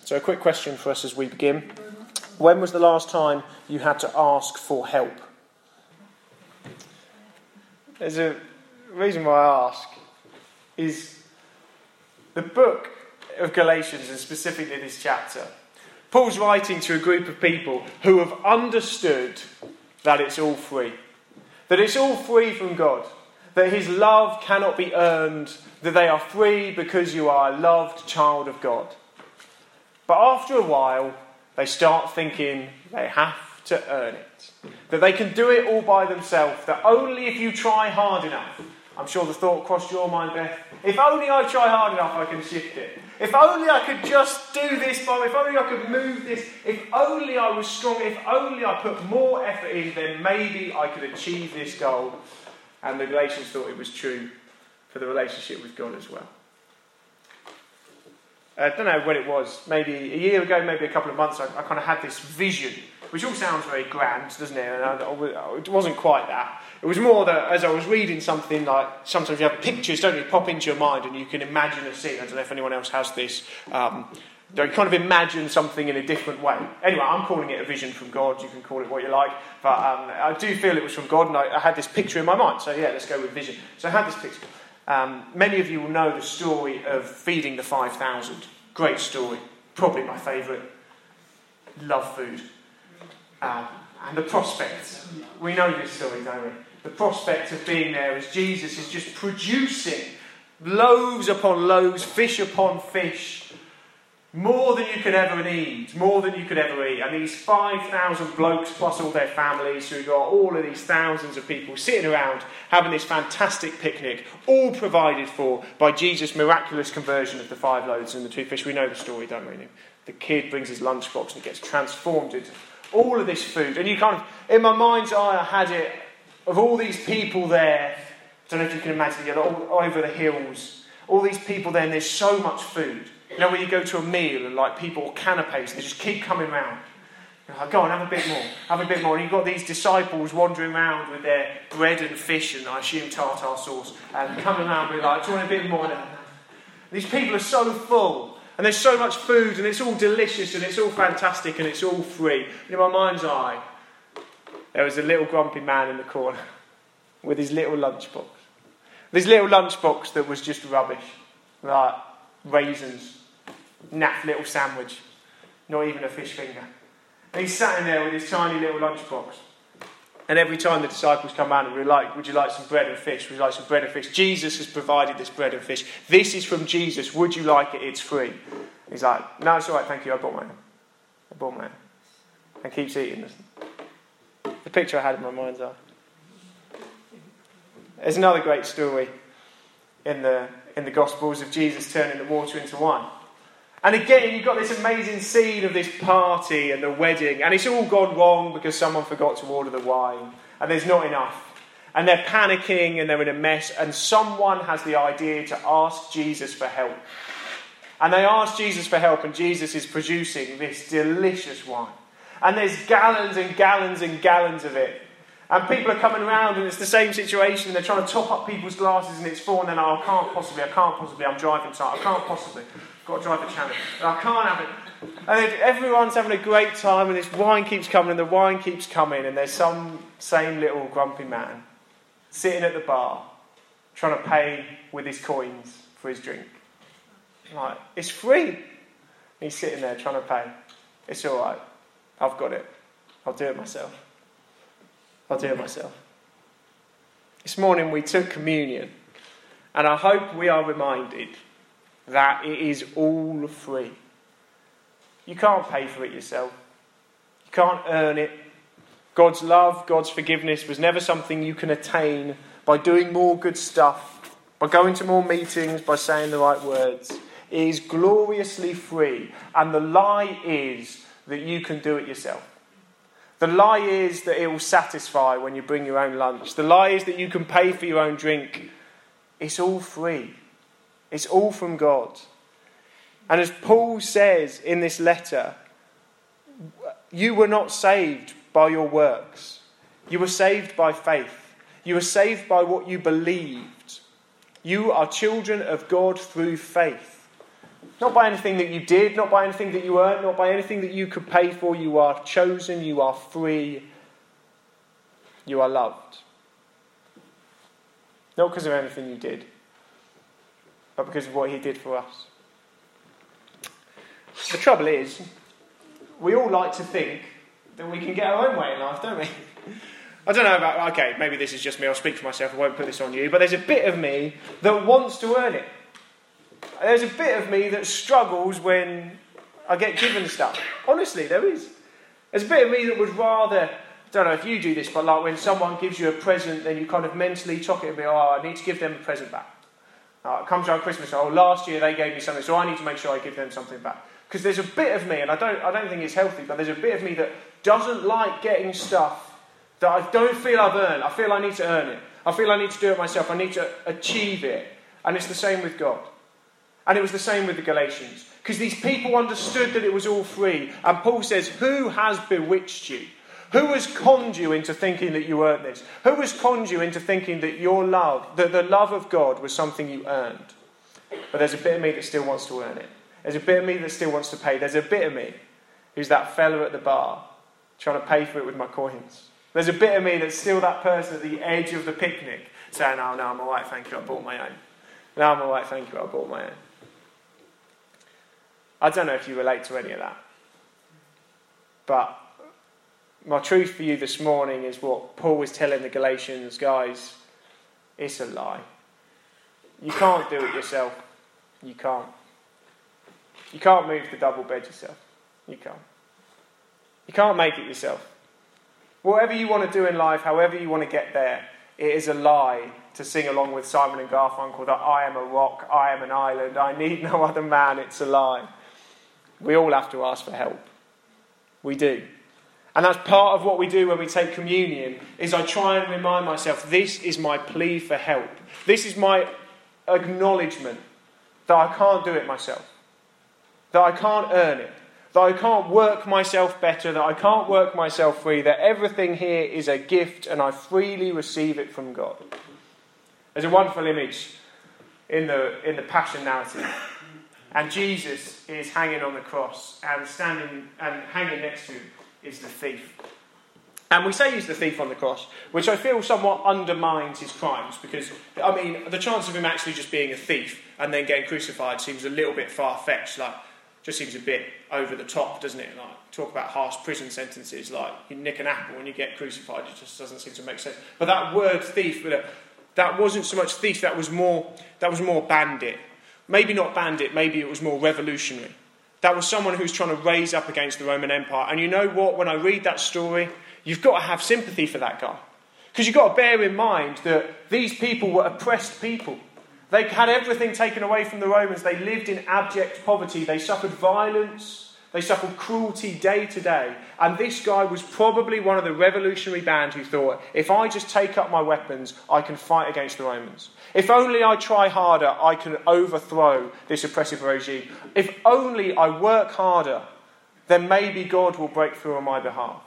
So a quick question for us as we begin. When was the last time you had to ask for help? There's a reason why I ask is the book of Galatians, and specifically this chapter. Paul's writing to a group of people who have understood that it's all free. That it's all free from God. That his love cannot be earned. That they are free because you are a loved child of God. But after a while, they start thinking they have to earn it. That they can do it all by themselves. That only if you try hard enough. I'm sure the thought crossed your mind, Beth. If only I try hard enough, I can shift it. If only I could just do this, if only I could move this, if only I was strong, if only I put more effort in, then maybe I could achieve this goal. And the Galatians thought it was true for the relationship with God as well. I don't know when it was, maybe a year ago, maybe a couple of months, I kind of had this vision, which all sounds very grand, doesn't it? And it wasn't quite that. It was more that as I was reading something, like sometimes you have pictures, don't you, pop into your mind and you can imagine a scene. I don't know if anyone else has this. You kind of imagine something in a different way. Anyway, I'm calling it a vision from God. You can call it what you like. But I do feel it was from God, and I had this picture in my mind. So yeah, let's go with vision. So I had this picture. Many of you will know the story of feeding the 5,000. Great story. Probably my favourite. Love food. And the prospect. We know this story, don't we? The prospect of being there as Jesus is just producing loaves upon loaves, fish upon fish. More than you could ever need. More than you could ever eat. And these 5,000 blokes plus all their families who got all of these thousands of people sitting around having this fantastic picnic, all provided for by Jesus' miraculous conversion of the 5 loaves and the 2 fish. We know the story, don't we? The kid brings his lunchbox and it gets transformed into all of this food. And you kind of, in my mind's eye, I had it of all these people there. I don't know if you can imagine it, all over the hills. All these people there, and there's so much food. You know, when you go to a meal and like people, canapes, they just keep coming round. You're like, go on, have a bit more, have a bit more. And you've got these disciples wandering around with their bread and fish and I assume tartar sauce and coming around with like, do you want a bit more? And these people are so full and there's so much food and it's all delicious and it's all fantastic and it's all free. And in my mind's eye, there was a little grumpy man in the corner with his little lunchbox. This little lunchbox that was just rubbish. Like raisins, naff little sandwich, not even a fish finger. And he's sat in there with his tiny little lunchbox. And every time the disciples come around and we're like, would you like some bread and fish? Would you like some bread and fish? Jesus has provided this bread and fish. This is from Jesus. Would you like it? It's free. He's like, no, it's all right, thank you. I bought mine. And keeps eating this. The picture I had in my mind's eye. There's another great story in the Gospels of Jesus turning the water into wine. And again, you've got this amazing scene of this party and the wedding, and it's all gone wrong because someone forgot to order the wine, and there's not enough. And they're panicking and they're in a mess, and someone has the idea to ask Jesus for help. And they ask Jesus for help, and Jesus is producing this delicious wine. And there's gallons and gallons and gallons of it. And people are coming around and it's the same situation. They're trying to top up people's glasses and it's full. And then, I can't possibly, I'm driving tonight. I can't possibly. I've got to drive the channel. I can't have it. And everyone's having a great time and this wine keeps coming and the wine keeps coming. And there's some same little grumpy man sitting at the bar trying to pay with his coins for his drink. Like, it's free. He's sitting there trying to pay. It's all right. I've got it. I'll do it myself. This morning we took communion, and I hope we are reminded that it is all free. You can't pay for it yourself. You can't earn it. God's love, God's forgiveness was never something you can attain by doing more good stuff, by going to more meetings, by saying the right words. It is gloriously free, and the lie is that you can do it yourself. The lie is that it will satisfy when you bring your own lunch. The lie is that you can pay for your own drink. It's all free. It's all from God. And as Paul says in this letter, you were not saved by your works. You were saved by faith. You were saved by what you believed. You are children of God through faith. Not by anything that you did, not by anything that you earned, not by anything that you could pay for. You are chosen, you are free, you are loved. Not because of anything you did, but because of what he did for us. The trouble is, we all like to think that we can get our own way in life, don't we? I don't know about, okay, maybe this is just me, I'll speak for myself, I won't put this on you, but there's a bit of me that wants to earn it. There's a bit of me that struggles when I get given stuff. Honestly, there is. There's a bit of me that would rather, I don't know if you do this, but like when someone gives you a present, then you kind of mentally chalk it and be, I need to give them a present back. It comes around Christmas, last year they gave me something, so I need to make sure I give them something back. Because there's a bit of me, and I don't think it's healthy, but there's a bit of me that doesn't like getting stuff that I don't feel I've earned. I feel I need to earn it. I feel I need to do it myself. I need to achieve it. And it's the same with God. And it was the same with the Galatians. Because these people understood that it was all free. And Paul says, who has bewitched you? Who has conned you into thinking that you earned this? Who has conned you into thinking that your love, that the love of God was something you earned? But there's a bit of me that still wants to earn it. There's a bit of me that still wants to pay. There's a bit of me who's that fella at the bar trying to pay for it with my coins. There's a bit of me that's still that person at the edge of the picnic saying, no, I'm all right, thank you, I bought my own. No, I'm all right, thank you, I bought my own. I don't know if you relate to any of that. But my truth for you this morning is what Paul was telling the Galatians, guys, it's a lie. You can't do it yourself. You can't. You can't move the double bed yourself. You can't. You can't make it yourself. Whatever you want to do in life, however you want to get there, it is a lie to sing along with Simon and Garfunkel that I am a rock, I am an island, I need no other man. It's a lie. We all have to ask for help. We do. And that's part of what we do when we take communion, is I try and remind myself, this is my plea for help. This is my acknowledgement that I can't do it myself. That I can't earn it. That I can't work myself better. That I can't work myself free. That everything here is a gift and I freely receive it from God. There's a wonderful image in the Passion narrative. And Jesus is hanging on the cross, and standing and hanging next to him is the thief. And we say he's the thief on the cross, which I feel somewhat undermines his crimes, because, I mean, the chance of him actually just being a thief and then getting crucified seems a little bit far-fetched, just seems a bit over the top, doesn't it? Talk about harsh prison sentences, you nick an apple and you get crucified, it just doesn't seem to make sense. But that word thief, that wasn't so much thief, that was more bandit. Maybe not bandit, maybe it was more revolutionary. That was someone who was trying to raise up against the Roman Empire. And you know what? When I read that story, you've got to have sympathy for that guy. Because you've got to bear in mind that these people were oppressed people. They had everything taken away from the Romans. They lived in abject poverty. They suffered violence. They suffered cruelty day to day. And this guy was probably one of the revolutionary band who thought, if I just take up my weapons, I can fight against the Romans. If only I try harder, I can overthrow this oppressive regime. If only I work harder, then maybe God will break through on my behalf.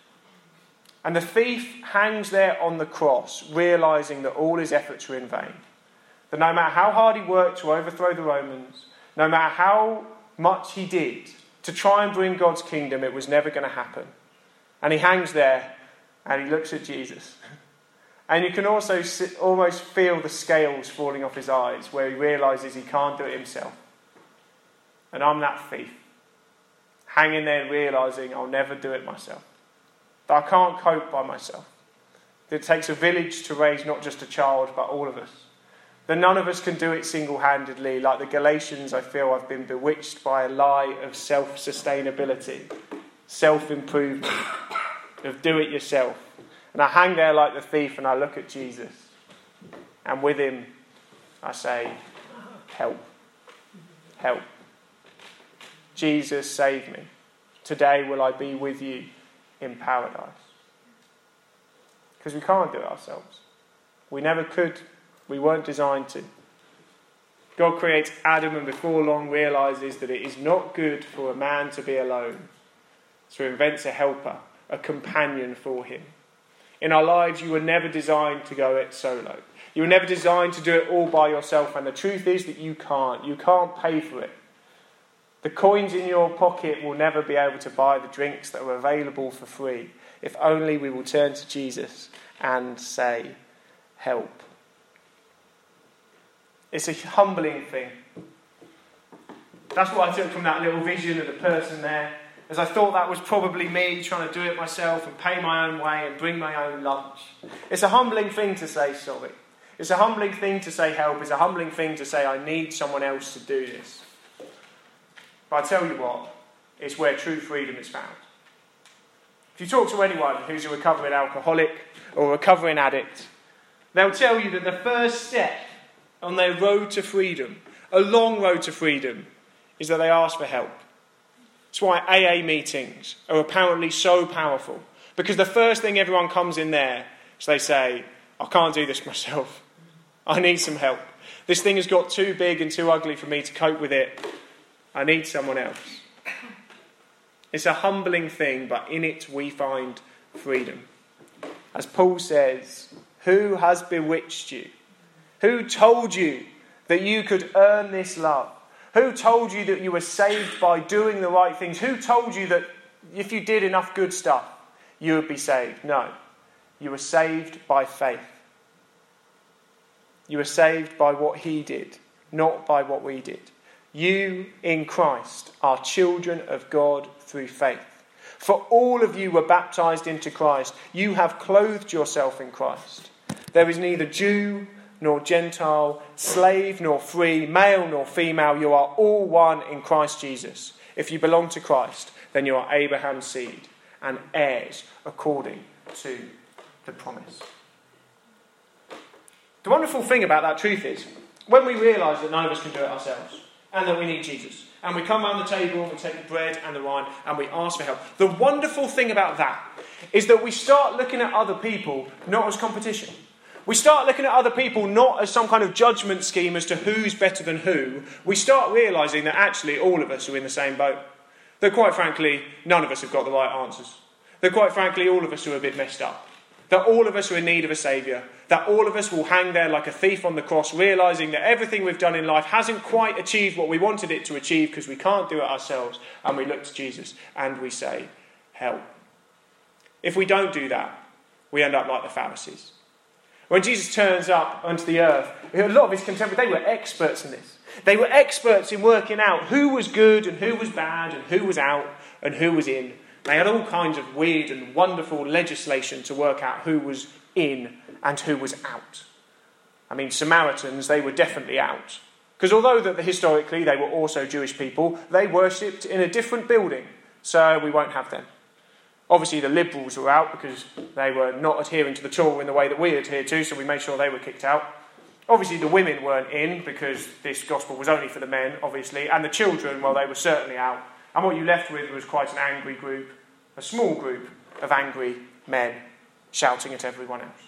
And the thief hangs there on the cross, realising that all his efforts were in vain. That no matter how hard he worked to overthrow the Romans, no matter how much he did to try and bring God's kingdom, it was never going to happen. And he hangs there and he looks at Jesus. And you can also almost feel the scales falling off his eyes, where he realises he can't do it himself. And I'm that thief, hanging there and realising I'll never do it myself. That I can't cope by myself. That it takes a village to raise not just a child, but all of us. That none of us can do it single-handedly. Like the Galatians, I feel I've been bewitched by a lie of self-sustainability, self-improvement, of do it yourself. And I hang there like the thief and I look at Jesus. And with him, I say, help. Help. Jesus, save me. Today will I be with you in paradise. Because we can't do it ourselves. We never could. We weren't designed to. God creates Adam and before long realises that it is not good for a man to be alone. So he invents a helper, a companion for him. In our lives, you were never designed to go it solo. You were never designed to do it all by yourself. And the truth is that you can't. You can't pay for it. The coins in your pocket will never be able to buy the drinks that are available for free, if only we will turn to Jesus and say, help. It's a humbling thing. That's what I took from that little vision of the person there, as I thought that was probably me trying to do it myself and pay my own way and bring my own lunch. It's a humbling thing to say sorry. It's a humbling thing to say help. It's a humbling thing to say I need someone else to do this. But I tell you what, it's where true freedom is found. If you talk to anyone who's a recovering alcoholic or a recovering addict, they'll tell you that the first step on their road to freedom, a long road to freedom, is that they ask for help. That's why AA meetings are apparently so powerful. Because the first thing everyone comes in there is they say, I can't do this myself. I need some help. This thing has got too big and too ugly for me to cope with it. I need someone else. It's a humbling thing, but in it we find freedom. As Paul says, who has bewitched you? Who told you that you could earn this love? Who told you that you were saved by doing the right things? Who told you that if you did enough good stuff, you would be saved? No. You were saved by faith. You were saved by what he did, not by what we did. You in Christ are children of God through faith. For all of you were baptized into Christ. You have clothed yourself in Christ. There is neither Jew nor Gentile, slave nor free, male nor female. You are all one in Christ Jesus. If you belong to Christ, then you are Abraham's seed and heirs according to the promise. The wonderful thing about that truth is, when we realise that none of us can do it ourselves, and that we need Jesus, and we come around the table and we take the bread and the wine and we ask for help, the wonderful thing about that is that we start looking at other people not as competition. We start looking at other people not as some kind of judgment scheme as to who's better than who. We start realising that actually all of us are in the same boat. That quite frankly, none of us have got the right answers. That quite frankly, all of us are a bit messed up. That all of us are in need of a saviour. That all of us will hang there like a thief on the cross, realising that everything we've done in life hasn't quite achieved what we wanted it to achieve because we can't do it ourselves. And we look to Jesus and we say, help. If we don't do that, we end up like the Pharisees. When Jesus turns up onto the earth, a lot of his contemporaries, they were experts in this. They were experts in working out who was good and who was bad and who was out and who was in. They had all kinds of weird and wonderful legislation to work out who was in and who was out. I mean, Samaritans, they were definitely out. Because although that historically they were also Jewish people, they worshipped in a different building. So we won't have them. Obviously the liberals were out because they were not adhering to the Torah in the way that we adhere to, so we made sure they were kicked out. Obviously the women weren't in because this gospel was only for the men, obviously. And the children, well, they were certainly out. And what you left with was quite an angry group, a small group of angry men shouting at everyone else.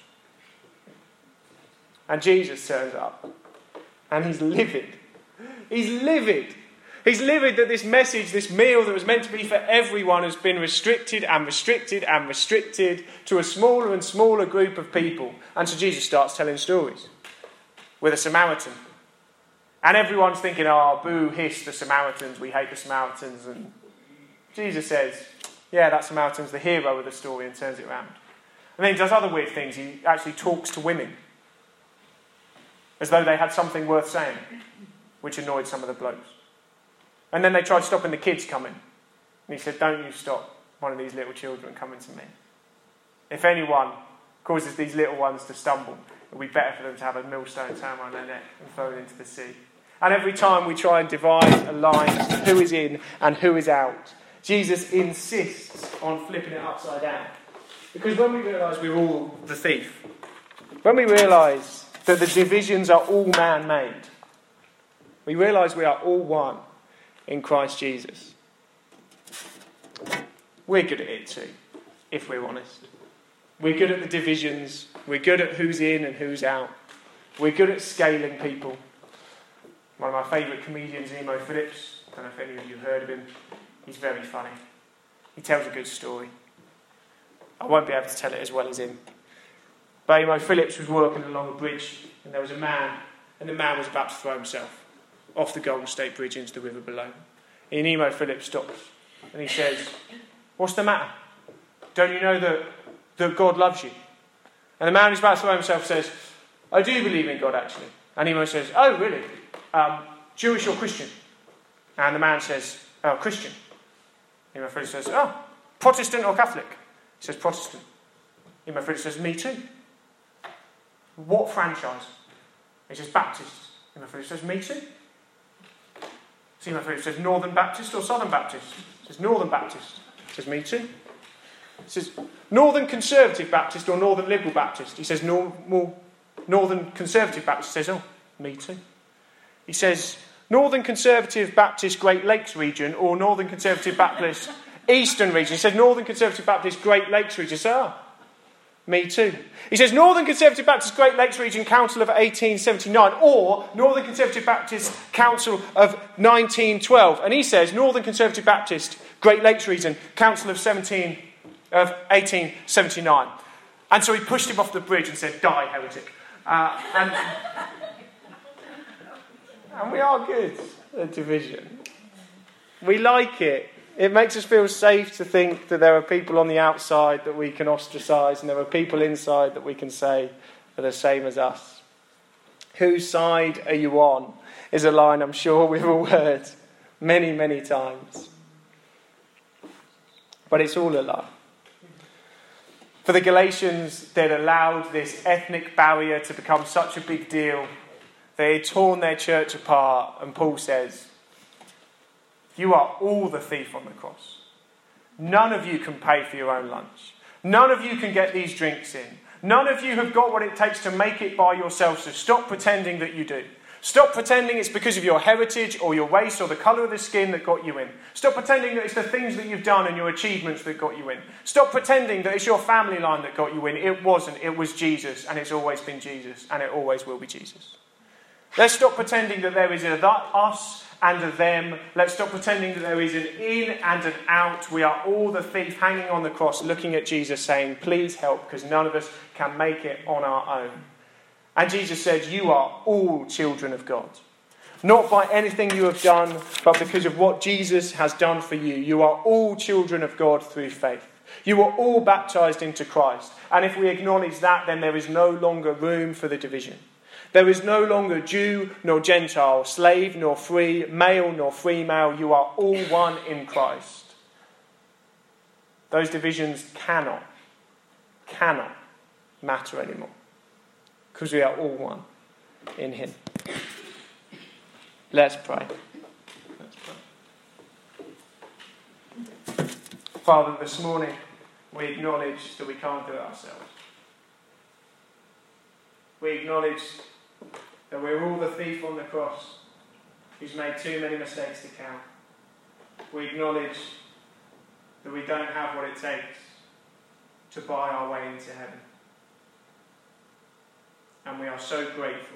And Jesus turns up and he's livid. He's livid. He's livid that this message, this meal that was meant to be for everyone has been restricted and restricted and restricted to a smaller and smaller group of people. And so Jesus starts telling stories with a Samaritan. And everyone's thinking, oh, boo, hiss the Samaritans, we hate the Samaritans. And Jesus says, yeah, that Samaritan's the hero of the story, and turns it around. And then he does other weird things. He actually talks to women as though they had something worth saying, which annoyed some of the blokes. And then they tried stopping the kids coming. And he said, don't you stop one of these little children coming to me. If anyone causes these little ones to stumble, it would be better for them to have a millstone tied around their neck and thrown into the sea. And every time we try and divide a line as to who is in and who is out, Jesus insists on flipping it upside down. Because when we realise we're all the thief, when we realise that the divisions are all man-made, we realise we are all one in Christ Jesus. We're good at it too, if we're honest. We're good at the divisions. We're good at who's in and who's out. We're good at scaling people. One of my favourite comedians, Emo Phillips, I don't know if any of you have heard of him. He's very funny. He tells a good story. I won't be able to tell it as well as him. But Emo Phillips was working along a bridge, and there was a man, and the man was about to throw himself off the Golden State Bridge into the river below. Nemo Phillips stops and he says, "What's the matter? Don't you know that God loves you?" And the man who's about to throw himself says, "I do believe in God, actually." And Nemo says, "Oh, really? Jewish or Christian?" And the man says, "Oh, Christian." Nemo Phillips says, "Oh, Protestant or Catholic?" He says, "Protestant." Nemo Phillips says, "Me too." "What franchise?" He says, "Baptist." Nemo Phillips says, "Me too." Nemo Phillips says, "Northern Baptist or Southern Baptist?" He says, "Northern Baptist." He says, "Me too." He says, "Northern Conservative Baptist or Northern Liberal Baptist?" He says, "Northern Conservative Baptist." He says, "Oh, me too." He says, "Northern Conservative Baptist Great Lakes region or Northern Conservative Baptist Eastern region?" He says, "Northern Conservative Baptist Great Lakes region." He says, "Ah, me too." He says, "Northern Conservative Baptist Great Lakes Region Council of 1879 or Northern Conservative Baptist Council of 1912. And he says, "Northern Conservative Baptist Great Lakes Region Council of 1879. And so he pushed him off the bridge and said, "Die, heretic." And we are good at division. We like it. It makes us feel safe to think that there are people on the outside that we can ostracise and there are people inside that we can say are the same as us. "Whose side are you on?" is a line I'm sure we've all heard many, many times. But it's all a lie. For the Galatians, they'd allowed this ethnic barrier to become such a big deal. They had torn their church apart, and Paul says, "You are all the thief on the cross. None of you can pay for your own lunch. None of you can get these drinks in. None of you have got what it takes to make it by yourself, so stop pretending that you do. Stop pretending it's because of your heritage or your race or the colour of the skin that got you in. Stop pretending that it's the things that you've done and your achievements that got you in. Stop pretending that it's your family line that got you in. It wasn't. It was Jesus, and it's always been Jesus, and it always will be Jesus. Let's stop pretending that there is a us and a them. Let's stop pretending that there is an in and an out. We are all the thief hanging on the cross, looking at Jesus saying, 'Please help,' because none of us can make it on our own." And Jesus said, "You are all children of God. Not by anything you have done, but because of what Jesus has done for you. You are all children of God through faith. You are all baptised into Christ. And if we acknowledge that, then there is no longer room for the division. There is no longer Jew nor Gentile, slave nor free, male nor female. You are all one in Christ." Those divisions cannot matter anymore, because we are all one in him. Let's pray. Father, this morning we acknowledge that we can't do it ourselves. We acknowledge that we're all the thief on the cross who's made too many mistakes to count. We acknowledge that we don't have what it takes to buy our way into heaven. And we are so grateful.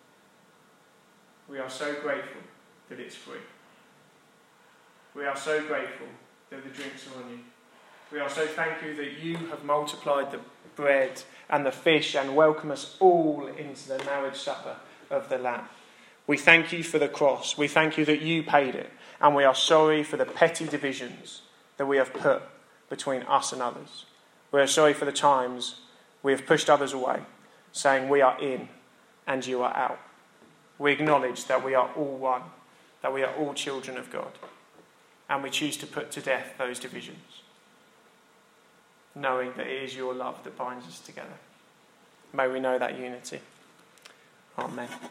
We are so grateful that it's free. We are so grateful that the drinks are on you. We are so thankful that you have multiplied the bread and the fish and welcome us all into the marriage supper of the Lamb. We thank you for the cross. We thank you that you paid it. And we are sorry for the petty divisions that we have put between us and others. We are sorry for the times we have pushed others away, saying we are in and you are out. We acknowledge that we are all one, that we are all children of God. And we choose to put to death those divisions, knowing that it is your love that binds us together. May we know that unity. Amen.